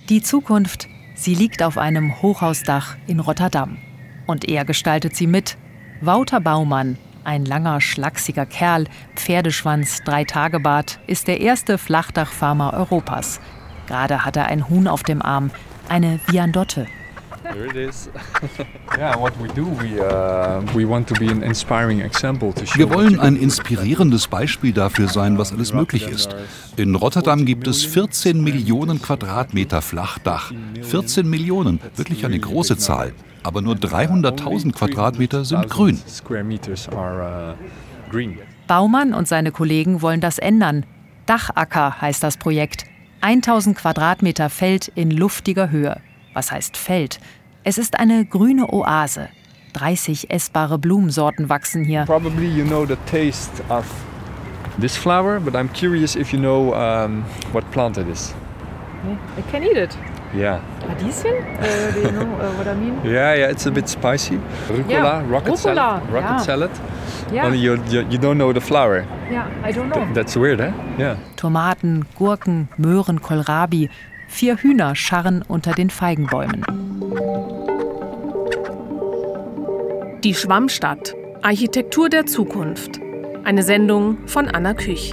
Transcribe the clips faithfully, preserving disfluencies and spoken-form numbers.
Die Zukunft, sie liegt auf einem Hochhausdach in Rotterdam. Und er gestaltet sie mit. Wouter Baumann, ein langer, schlachsiger Kerl, Pferdeschwanz, Drei-Tage-Bart, ist der erste Flachdachfarmer Europas. Gerade hat er ein Huhn auf dem Arm, eine Viandotte. Wir wollen ein inspirierendes Beispiel dafür sein, was alles möglich ist. In Rotterdam gibt es vierzehn Millionen Quadratmeter Flachdach. vierzehn Millionen, wirklich eine große Zahl. Aber nur dreihunderttausend Quadratmeter sind grün. Baumann und seine Kollegen wollen das ändern. Dachacker heißt das Projekt. tausend Quadratmeter Feld in luftiger Höhe. Was heißt Feld? Es ist eine grüne Oase. dreißig essbare Blumensorten wachsen hier. Probably you know the taste of this flower, but I'm curious if you know um, what plant it is. I can eat it. Yeah. Radieschen? Uh, do you know uh, what I mean? Yeah, yeah, it's a bit spicy. Rucola, yeah. rocket Rucola. salad. Rocket yeah. salad. Yeah. Only you, you, you don't know the flower. Yeah, I don't know. Th- that's weird, eh? Yeah. Tomaten, Gurken, Möhren, Kohlrabi. Vier Hühner scharren unter den Feigenbäumen. Die Schwammstadt. Architektur der Zukunft. Eine Sendung von Anna Küch.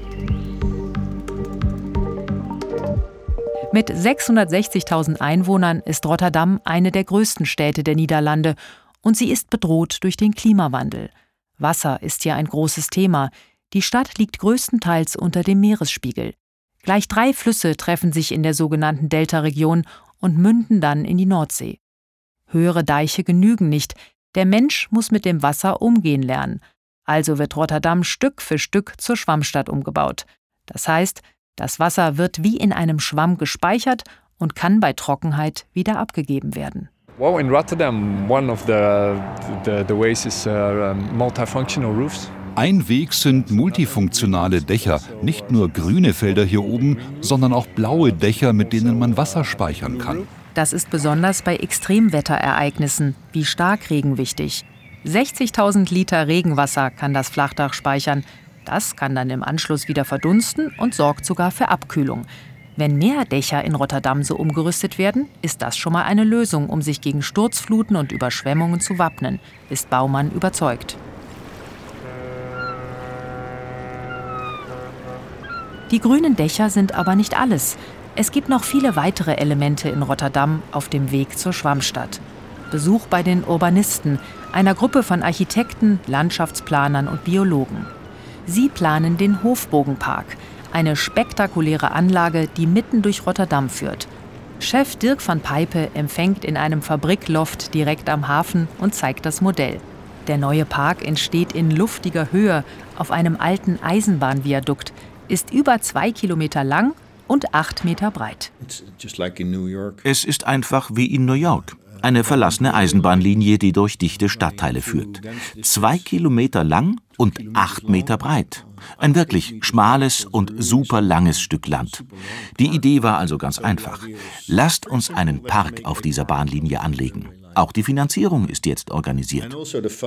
Mit sechshundertsechzigtausend Einwohnern ist Rotterdam eine der größten Städte der Niederlande und sie ist bedroht durch den Klimawandel. Wasser ist hier ein großes Thema. Die Stadt liegt größtenteils unter dem Meeresspiegel. Gleich drei Flüsse treffen sich in der sogenannten Delta-Region und münden dann in die Nordsee. Höhere Deiche genügen nicht. Der Mensch muss mit dem Wasser umgehen lernen. Also wird Rotterdam Stück für Stück zur Schwammstadt umgebaut. Das heißt, das Wasser wird wie in einem Schwamm gespeichert und kann bei Trockenheit wieder abgegeben werden. Well, in Rotterdam, one of the the, the ways is uh, multifunctional roofs. Ein Weg sind multifunktionale Dächer, nicht nur grüne Felder hier oben, sondern auch blaue Dächer, mit denen man Wasser speichern kann. Das ist besonders bei Extremwetterereignissen wie Starkregen wichtig. sechzigtausend Liter Regenwasser kann das Flachdach speichern. Das kann dann im Anschluss wieder verdunsten und sorgt sogar für Abkühlung. Wenn mehr Dächer in Rotterdam so umgerüstet werden, ist das schon mal eine Lösung, um sich gegen Sturzfluten und Überschwemmungen zu wappnen, ist Baumann überzeugt. Die grünen Dächer sind aber nicht alles. Es gibt noch viele weitere Elemente in Rotterdam auf dem Weg zur Schwammstadt. Besuch bei den Urbanisten, einer Gruppe von Architekten, Landschaftsplanern und Biologen. Sie planen den Hofbogenpark, eine spektakuläre Anlage, die mitten durch Rotterdam führt. Chef Dirk van Pijpe empfängt in einem Fabrikloft direkt am Hafen und zeigt das Modell. Der neue Park entsteht in luftiger Höhe auf einem alten Eisenbahnviadukt, ist über zwei Kilometer lang und acht Meter breit. Es ist einfach wie in New York. Eine verlassene Eisenbahnlinie, die durch dichte Stadtteile führt. Zwei Kilometer lang und acht Meter breit. Ein wirklich schmales und super langes Stück Land. Die Idee war also ganz einfach. Lasst uns einen Park auf dieser Bahnlinie anlegen. Auch die Finanzierung ist jetzt organisiert.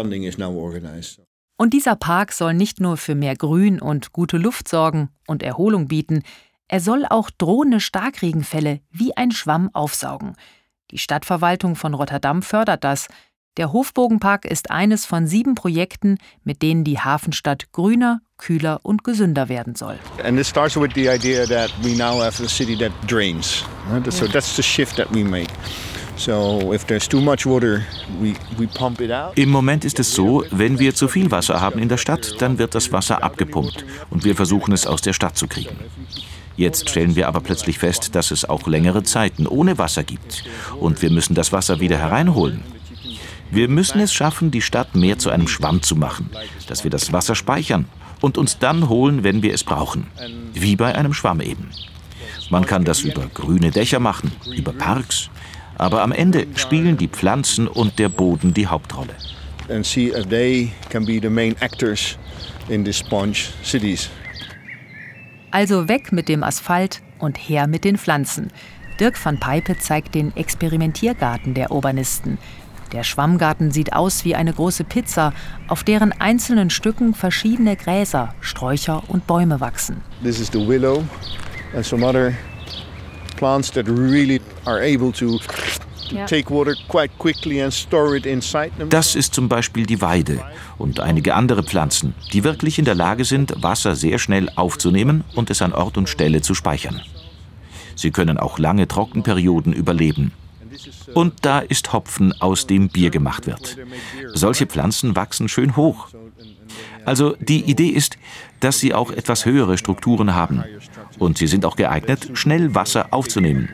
Und dieser Park soll nicht nur für mehr Grün und gute Luft sorgen und Erholung bieten, er soll auch drohende Starkregenfälle wie ein Schwamm aufsaugen. Die Stadtverwaltung von Rotterdam fördert das. Der Hofbogenpark ist eines von sieben Projekten, mit denen die Hafenstadt grüner, kühler und gesünder werden soll. And this starts with the idea that we now have a city that drains. Right? So that's the shift that we make. So if there's too much water, we we pump it out. Im Moment ist es so, wenn wir zu viel Wasser haben in der Stadt, dann wird das Wasser abgepumpt und wir versuchen es aus der Stadt zu kriegen. Jetzt stellen wir aber plötzlich fest, dass es auch längere Zeiten ohne Wasser gibt und wir müssen das Wasser wieder hereinholen. Wir müssen es schaffen, die Stadt mehr zu einem Schwamm zu machen, dass wir das Wasser speichern und uns dann holen, wenn wir es brauchen. Wie bei einem Schwamm eben. Man kann das über grüne Dächer machen, über Parks, aber am Ende spielen die Pflanzen und der Boden die Hauptrolle. And see if they can be the main actors in these sponge cities. Also weg mit dem Asphalt und her mit den Pflanzen. Dirk van Pijpe zeigt den Experimentiergarten der Urbanisten. Der Schwammgarten sieht aus wie eine große Pizza, auf deren einzelnen Stücken verschiedene Gräser, Sträucher und Bäume wachsen. This is the willow and some other plants that really are able to take water quite quickly and store it inside them. Das ist zum Beispiel die Weide und einige andere Pflanzen, die wirklich in der Lage sind, Wasser sehr schnell aufzunehmen und es an Ort und Stelle zu speichern. Sie können auch lange Trockenperioden überleben. Und da ist Hopfen, aus dem Bier gemacht wird. Solche Pflanzen wachsen schön hoch. Also die Idee ist, dass sie auch etwas höhere Strukturen haben. Und sie sind auch geeignet, schnell Wasser aufzunehmen.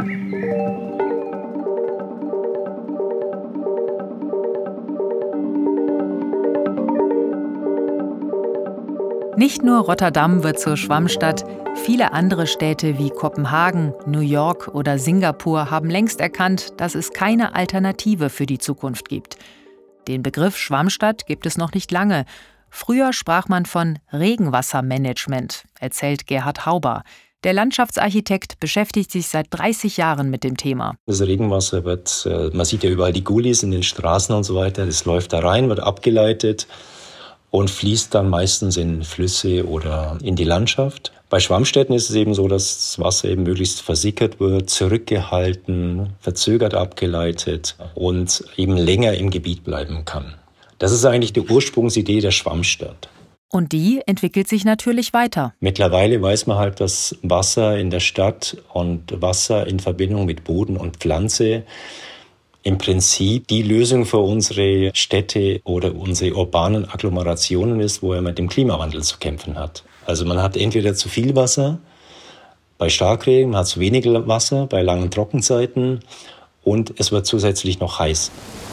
Nicht nur Rotterdam wird zur Schwammstadt, viele andere Städte wie Kopenhagen, New York oder Singapur haben längst erkannt, dass es keine Alternative für die Zukunft gibt. Den Begriff Schwammstadt gibt es noch nicht lange. Früher sprach man von Regenwassermanagement, erzählt Gerhard Hauber. Der Landschaftsarchitekt beschäftigt sich seit dreißig Jahren mit dem Thema. Das Regenwasser wird, man sieht ja überall die Gullis in den Straßen und so weiter, das läuft da rein, wird abgeleitet und fließt dann meistens in Flüsse oder in die Landschaft. Bei Schwammstädten ist es eben so, dass das Wasser eben möglichst versickert wird, zurückgehalten, verzögert abgeleitet und eben länger im Gebiet bleiben kann. Das ist eigentlich die Ursprungsidee der Schwammstadt. Und die entwickelt sich natürlich weiter. Mittlerweile weiß man halt, dass Wasser in der Stadt und Wasser in Verbindung mit Boden und Pflanze im Prinzip die Lösung für unsere Städte oder unsere urbanen Agglomerationen ist, wo er mit dem Klimawandel zu kämpfen hat. Also man hat entweder zu viel Wasser bei Starkregen, man hat zu wenig Wasser bei langen Trockenzeiten und es wird zusätzlich noch heiß.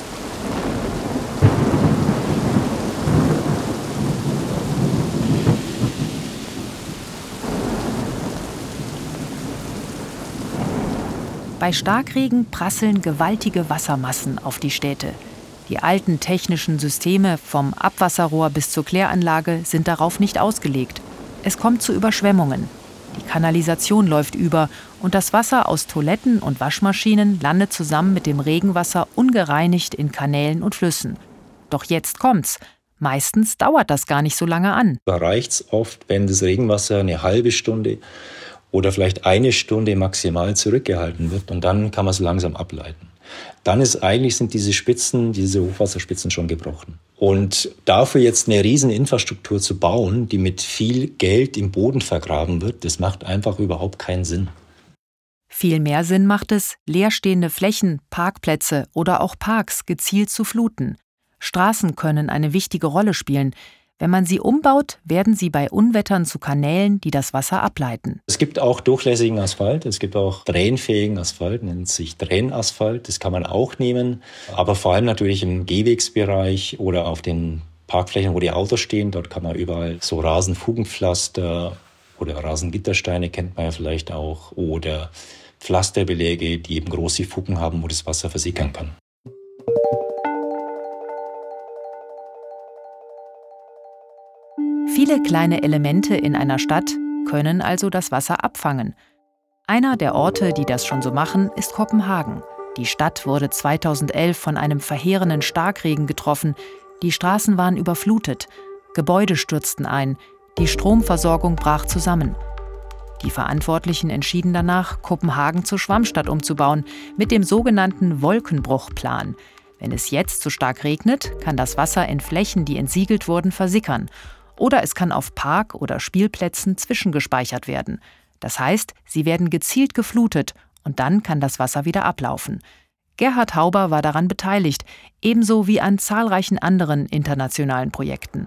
Bei Starkregen prasseln gewaltige Wassermassen auf die Städte. Die alten technischen Systeme, vom Abwasserrohr bis zur Kläranlage, sind darauf nicht ausgelegt. Es kommt zu Überschwemmungen. Die Kanalisation läuft über und das Wasser aus Toiletten und Waschmaschinen landet zusammen mit dem Regenwasser ungereinigt in Kanälen und Flüssen. Doch jetzt kommt's. Meistens dauert das gar nicht so lange an. Da reicht's oft, wenn das Regenwasser eine halbe Stunde oder vielleicht eine Stunde maximal zurückgehalten wird und dann kann man es langsam ableiten. Dann ist eigentlich sind diese Spitzen, diese Hochwasserspitzen schon gebrochen. Und dafür jetzt eine riesen Infrastruktur zu bauen, die mit viel Geld im Boden vergraben wird, das macht einfach überhaupt keinen Sinn. Viel mehr Sinn macht es, leerstehende Flächen, Parkplätze oder auch Parks gezielt zu fluten. Straßen können eine wichtige Rolle spielen. Wenn man sie umbaut, werden sie bei Unwettern zu Kanälen, die das Wasser ableiten. Es gibt auch durchlässigen Asphalt, es gibt auch dränenfähigen Asphalt, nennt sich Dränenasphalt, das kann man auch nehmen. Aber vor allem natürlich im Gehwegsbereich oder auf den Parkflächen, wo die Autos stehen, dort kann man überall so Rasenfugenpflaster oder Rasengittersteine kennt man ja vielleicht auch oder Pflasterbeläge, die eben große Fugen haben, wo das Wasser versickern kann. Viele kleine Elemente in einer Stadt können also das Wasser abfangen. Einer der Orte, die das schon so machen, ist Kopenhagen. Die Stadt wurde zweitausendelf von einem verheerenden Starkregen getroffen. Die Straßen waren überflutet, Gebäude stürzten ein, die Stromversorgung brach zusammen. Die Verantwortlichen entschieden danach, Kopenhagen zur Schwammstadt umzubauen, mit dem sogenannten Wolkenbruchplan. Wenn es jetzt zu stark regnet, kann das Wasser in Flächen, die entsiegelt wurden, versickern. Oder es kann auf Park- oder Spielplätzen zwischengespeichert werden. Das heißt, sie werden gezielt geflutet und dann kann das Wasser wieder ablaufen. Gerhard Hauber war daran beteiligt, ebenso wie an zahlreichen anderen internationalen Projekten.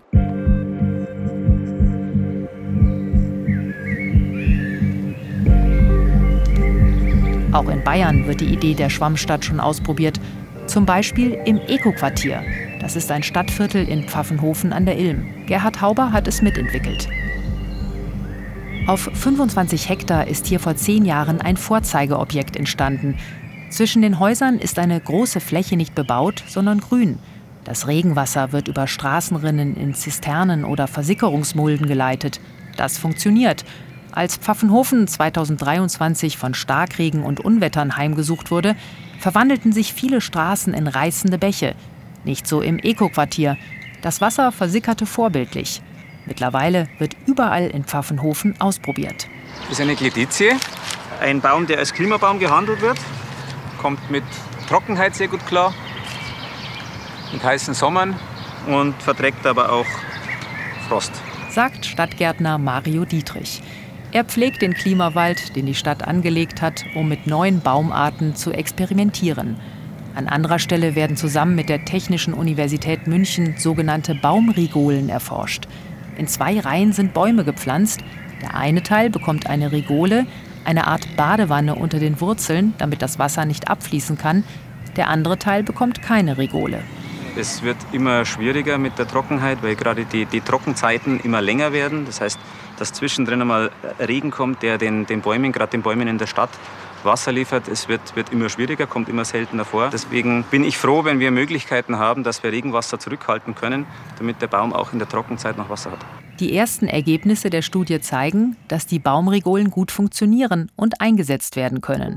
Auch in Bayern wird die Idee der Schwammstadt schon ausprobiert. Zum Beispiel im Eco-Quartier. Das ist ein Stadtviertel in Pfaffenhofen an der Ilm. Gerhard Hauber hat es mitentwickelt. Auf fünfundzwanzig Hektar ist hier vor zehn Jahren ein Vorzeigeobjekt entstanden. Zwischen den Häusern ist eine große Fläche nicht bebaut, sondern grün. Das Regenwasser wird über Straßenrinnen in Zisternen oder Versickerungsmulden geleitet. Das funktioniert. Als Pfaffenhofen zweitausenddreiundzwanzig von Starkregen und Unwettern heimgesucht wurde, verwandelten sich viele Straßen in reißende Bäche. Nicht so im Eco-Quartier. Das Wasser versickerte vorbildlich. Mittlerweile wird überall in Pfaffenhofen ausprobiert. Das ist eine Gleditzie. ein Baum, der als Klimabaum gehandelt wird. Kommt mit Trockenheit sehr gut klar, mit heißen Sommern und verträgt aber auch Frost. Sagt Stadtgärtner Mario Dietrich. Er pflegt den Klimawald, den die Stadt angelegt hat, um mit neuen Baumarten zu experimentieren. An anderer Stelle werden zusammen mit der Technischen Universität München sogenannte Baumrigolen erforscht. In zwei Reihen sind Bäume gepflanzt. Der eine Teil bekommt eine Rigole, eine Art Badewanne unter den Wurzeln, damit das Wasser nicht abfließen kann. Der andere Teil bekommt keine Rigole. Es wird immer schwieriger mit der Trockenheit, weil gerade die, die Trockenzeiten immer länger werden. Das heißt, dass zwischendrin einmal Regen kommt, der den, den Bäumen, gerade den Bäumen in der Stadt, Wasser liefert. Es wird, wird immer schwieriger, kommt immer seltener vor. Deswegen bin ich froh, wenn wir Möglichkeiten haben, dass wir Regenwasser zurückhalten können, damit der Baum auch in der Trockenzeit noch Wasser hat. Die ersten Ergebnisse der Studie zeigen, dass die Baumrigolen gut funktionieren und eingesetzt werden können.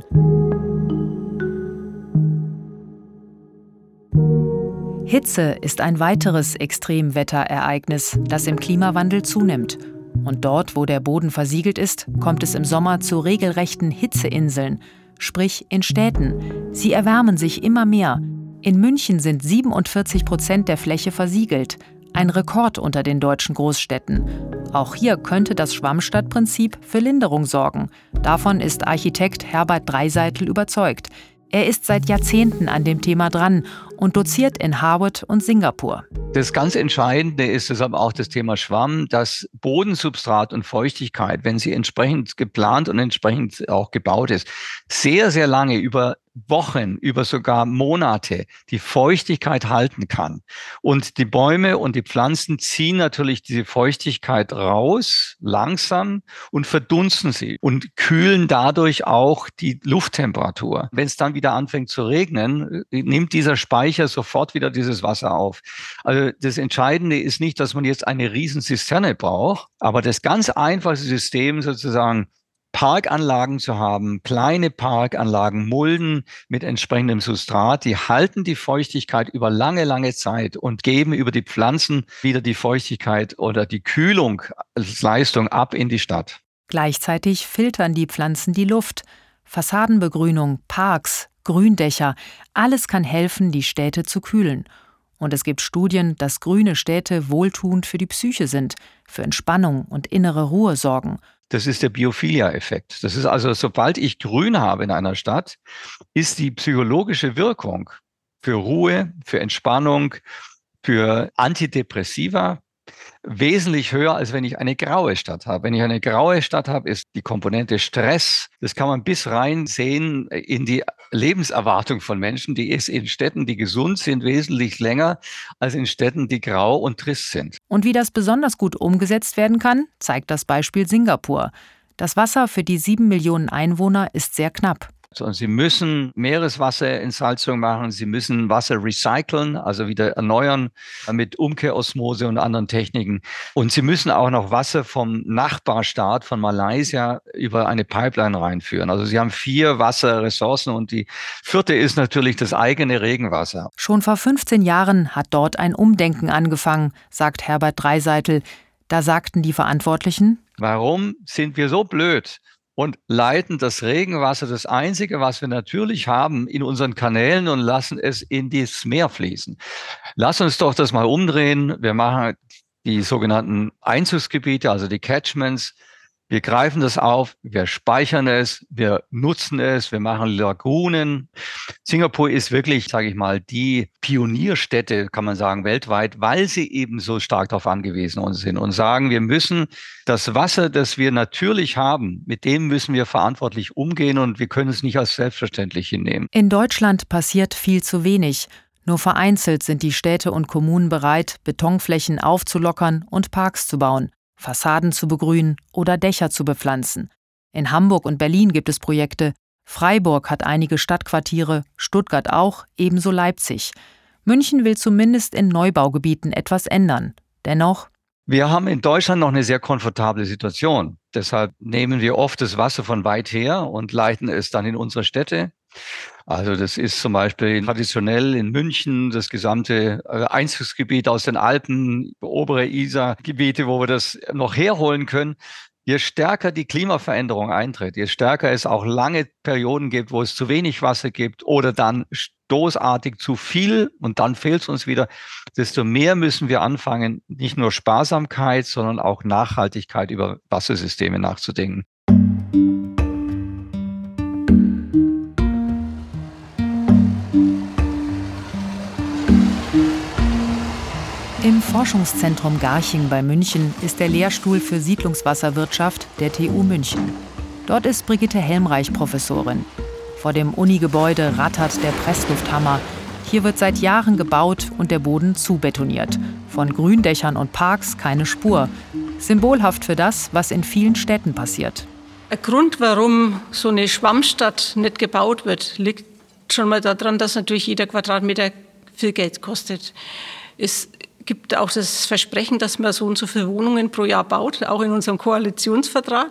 Hitze ist ein weiteres Extremwetterereignis, das im Klimawandel zunimmt. Und dort, wo der Boden versiegelt ist, kommt es im Sommer zu regelrechten Hitzeinseln, sprich in Städten. Sie erwärmen sich immer mehr. In München sind siebenundvierzig Prozent der Fläche versiegelt, ein Rekord unter den deutschen Großstädten. Auch hier könnte das Schwammstadtprinzip für Linderung sorgen. Davon ist Architekt Herbert Dreiseitel überzeugt. Er ist seit Jahrzehnten an dem Thema dran und doziert in Harvard und Singapur. Das ganz Entscheidende ist deshalb auch das Thema Schwamm, dass Bodensubstrat und Feuchtigkeit, wenn sie entsprechend geplant und entsprechend auch gebaut ist, sehr, sehr lange über Wochen, über sogar Monate die Feuchtigkeit halten kann. Und die Bäume und die Pflanzen ziehen natürlich diese Feuchtigkeit raus, langsam, und verdunsten sie und kühlen dadurch auch die Lufttemperatur. Wenn es dann wieder anfängt zu regnen, nimmt dieser Speicher sofort wieder dieses Wasser auf. Also das Entscheidende ist nicht, dass man jetzt eine riesen Zisterne braucht, aber das ganz einfache System sozusagen, Parkanlagen zu haben, kleine Parkanlagen, Mulden mit entsprechendem Substrat, die halten die Feuchtigkeit über lange, lange Zeit und geben über die Pflanzen wieder die Feuchtigkeit oder die Kühlung als Leistung ab in die Stadt. Gleichzeitig filtern die Pflanzen die Luft. Fassadenbegrünung, Parks, Gründächer, alles kann helfen, die Städte zu kühlen. Und es gibt Studien, dass grüne Städte wohltuend für die Psyche sind, für Entspannung und innere Ruhe sorgen. Das ist der Biophilia-Effekt. Das ist also, sobald ich Grün habe in einer Stadt, ist die psychologische Wirkung für Ruhe, für Entspannung, für Antidepressiva wesentlich höher, als wenn ich eine graue Stadt habe. Wenn ich eine graue Stadt habe, ist die Komponente Stress, das kann man bis rein sehen in die Lebenserwartung von Menschen, die ist in Städten, die gesund sind, wesentlich länger als in Städten, die grau und trist sind. Und wie das besonders gut umgesetzt werden kann, zeigt das Beispiel Singapur. Das Wasser für die sieben Millionen Einwohner ist sehr knapp. Und sie müssen Meereswasserentsalzung machen, sie müssen Wasser recyceln, also wieder erneuern mit Umkehrosmose und anderen Techniken. Und sie müssen auch noch Wasser vom Nachbarstaat, von Malaysia, über eine Pipeline reinführen. Also sie haben vier Wasserressourcen und die vierte ist natürlich das eigene Regenwasser. Schon vor fünfzehn Jahren hat dort ein Umdenken angefangen, sagt Herbert Dreiseitel. Da sagten die Verantwortlichen: Warum sind wir so blöd und leiten das Regenwasser, das Einzige, was wir natürlich haben, in unseren Kanälen und lassen es in das Meer fließen? Lass uns doch das mal umdrehen. Wir machen die sogenannten Einzugsgebiete, also die Catchments. Wir greifen das auf, wir speichern es, wir nutzen es, wir machen Lagunen. Singapur ist wirklich, sage ich mal, die Pionierstätte, kann man sagen, weltweit, weil sie eben so stark darauf angewiesen sind und sagen, wir müssen das Wasser, das wir natürlich haben, mit dem müssen wir verantwortlich umgehen und wir können es nicht als selbstverständlich hinnehmen. In Deutschland passiert viel zu wenig. Nur vereinzelt sind die Städte und Kommunen bereit, Betonflächen aufzulockern und Parks zu bauen, Fassaden zu begrünen oder Dächer zu bepflanzen. In Hamburg und Berlin gibt es Projekte. Freiburg hat einige Stadtquartiere, Stuttgart auch, ebenso Leipzig. München will zumindest in Neubaugebieten etwas ändern. Dennoch: Wir haben in Deutschland noch eine sehr komfortable Situation. Deshalb nehmen wir oft das Wasser von weit her und leiten es dann in unsere Städte. Also das ist zum Beispiel traditionell in München das gesamte Einzugsgebiet aus den Alpen, obere Isar-Gebiete, wo wir das noch herholen können. Je stärker die Klimaveränderung eintritt, je stärker es auch lange Perioden gibt, wo es zu wenig Wasser gibt oder dann stoßartig zu viel und dann fehlt es uns wieder, desto mehr müssen wir anfangen, nicht nur Sparsamkeit, sondern auch Nachhaltigkeit über Wassersysteme nachzudenken. Im Forschungszentrum Garching bei München ist der Lehrstuhl für Siedlungswasserwirtschaft der T U München. Dort ist Brigitte Helmreich Professorin. Vor dem Unigebäude rattert der Presslufthammer. Hier wird seit Jahren gebaut und der Boden zubetoniert. Von Gründächern und Parks keine Spur. Symbolhaft für das, was in vielen Städten passiert. Ein Grund, warum so eine Schwammstadt nicht gebaut wird, liegt schon mal daran, dass natürlich jeder Quadratmeter viel Geld kostet. Es gibt auch das Versprechen, dass man so und so viele Wohnungen pro Jahr baut, auch in unserem Koalitionsvertrag.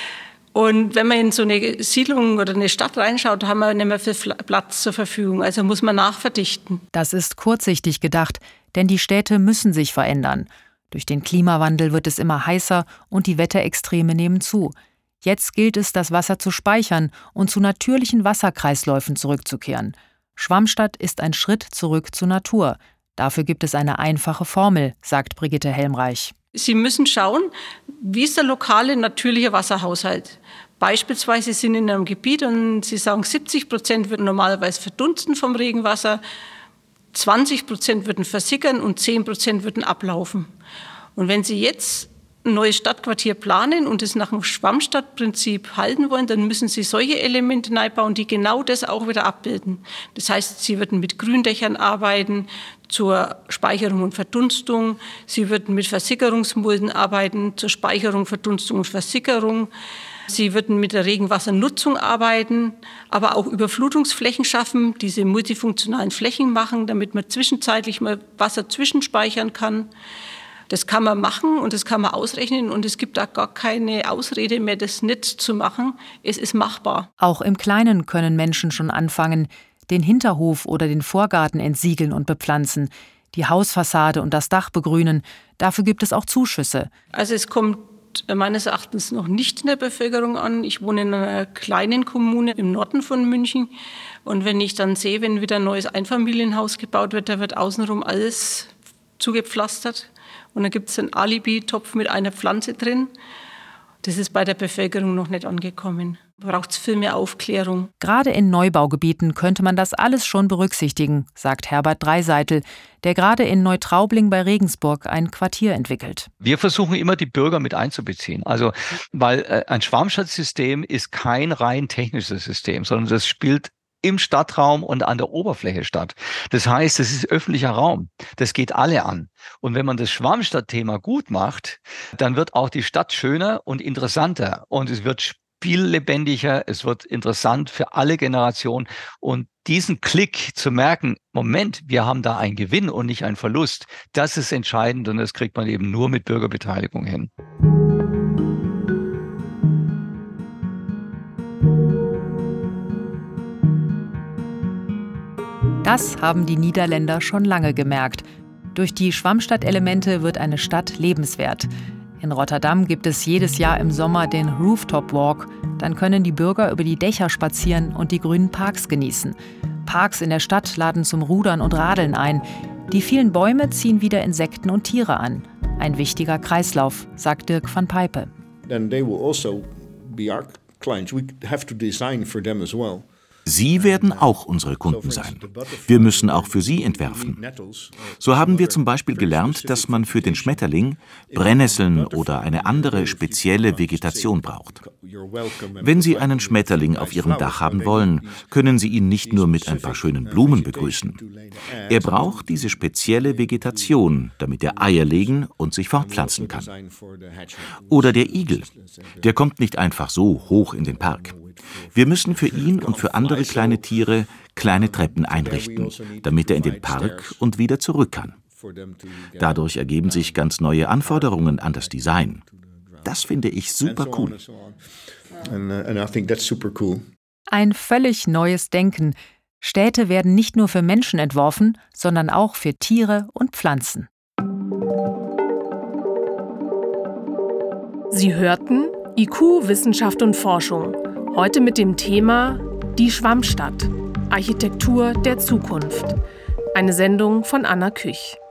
Und wenn man in so eine Siedlung oder eine Stadt reinschaut, haben wir nicht mehr viel Platz zur Verfügung. Also muss man nachverdichten. Das ist kurzsichtig gedacht, denn die Städte müssen sich verändern. Durch den Klimawandel wird es immer heißer und die Wetterextreme nehmen zu. Jetzt gilt es, das Wasser zu speichern und zu natürlichen Wasserkreisläufen zurückzukehren. Schwammstadt ist ein Schritt zurück zur Natur. Dafür gibt es eine einfache Formel, sagt Brigitte Helmreich. Sie müssen schauen, wie ist der lokale natürliche Wasserhaushalt. Beispielsweise sind in einem Gebiet und Sie sagen, siebzig Prozent würden normalerweise verdunsten vom Regenwasser, zwanzig Prozent würden versickern und zehn Prozent würden ablaufen. Und wenn Sie jetzt ein neues Stadtquartier planen und es nach dem Schwammstadtprinzip halten wollen, dann müssen Sie solche Elemente einbauen, die genau das auch wieder abbilden. Das heißt, Sie würden mit Gründächern arbeiten zur Speicherung und Verdunstung. Sie würden mit Versickerungsmulden arbeiten zur Speicherung, Verdunstung und Versickerung. Sie würden mit der Regenwassernutzung arbeiten, aber auch Überflutungsflächen schaffen, diese multifunktionalen Flächen machen, damit man zwischenzeitlich mal Wasser zwischenspeichern kann. Das kann man machen und das kann man ausrechnen und es gibt da gar keine Ausrede mehr, das nicht zu machen. Es ist machbar. Auch im Kleinen können Menschen schon anfangen, den Hinterhof oder den Vorgarten entsiegeln und bepflanzen, die Hausfassade und das Dach begrünen. Dafür gibt es auch Zuschüsse. Also es kommt meines Erachtens noch nicht in der Bevölkerung an. Ich wohne in einer kleinen Kommune im Norden von München und wenn ich dann sehe, wenn wieder ein neues Einfamilienhaus gebaut wird, da wird außenrum alles zugepflastert. Und dann gibt es einen Alibi-Topf mit einer Pflanze drin. Das ist bei der Bevölkerung noch nicht angekommen. Braucht es viel mehr Aufklärung. Gerade in Neubaugebieten könnte man das alles schon berücksichtigen, sagt Herbert Dreiseitel, der gerade in Neutraubling bei Regensburg ein Quartier entwickelt. Wir versuchen immer, die Bürger mit einzubeziehen. Also, weil äh, ein Schwammstadtsystem ist kein rein technisches System, sondern das spielt im Stadtraum und an der Oberfläche statt. Das heißt, es ist öffentlicher Raum. Das geht alle an. Und wenn man das Schwammstadtthema gut macht, dann wird auch die Stadt schöner und interessanter. Und es wird spiellebendiger, es wird interessant für alle Generationen. Und diesen Klick zu merken, Moment, wir haben da einen Gewinn und nicht einen Verlust, das ist entscheidend und das kriegt man eben nur mit Bürgerbeteiligung hin. Das haben die Niederländer schon lange gemerkt. Durch die Schwammstadtelemente wird eine Stadt lebenswert. In Rotterdam gibt es jedes Jahr im Sommer den Rooftop Walk. Dann können die Bürger über die Dächer spazieren und die grünen Parks genießen. Parks in der Stadt laden zum Rudern und Radeln ein. Die vielen Bäume ziehen wieder Insekten und Tiere an. Ein wichtiger Kreislauf, sagt Dirk van Pijpe. Then they will also be our clients. We have to design for them as well. Sie werden auch unsere Kunden sein. Wir müssen auch für sie entwerfen. So haben wir zum Beispiel gelernt, dass man für den Schmetterling Brennnesseln oder eine andere spezielle Vegetation braucht. Wenn Sie einen Schmetterling auf Ihrem Dach haben wollen, können Sie ihn nicht nur mit ein paar schönen Blumen begrüßen. Er braucht diese spezielle Vegetation, damit er Eier legen und sich fortpflanzen kann. Oder der Igel. Der kommt nicht einfach so hoch in den Park. Wir müssen für ihn und für andere kleine Tiere kleine Treppen einrichten, damit er in den Park und wieder zurück kann. Dadurch ergeben sich ganz neue Anforderungen an das Design. Das finde ich super cool. Ein völlig neues Denken. Städte werden nicht nur für Menschen entworfen, sondern auch für Tiere und Pflanzen. Sie hörten I Q, Wissenschaft und Forschung. Heute mit dem Thema Die Schwammstadt. Architektur der Zukunft. Eine Sendung von Anna Küch.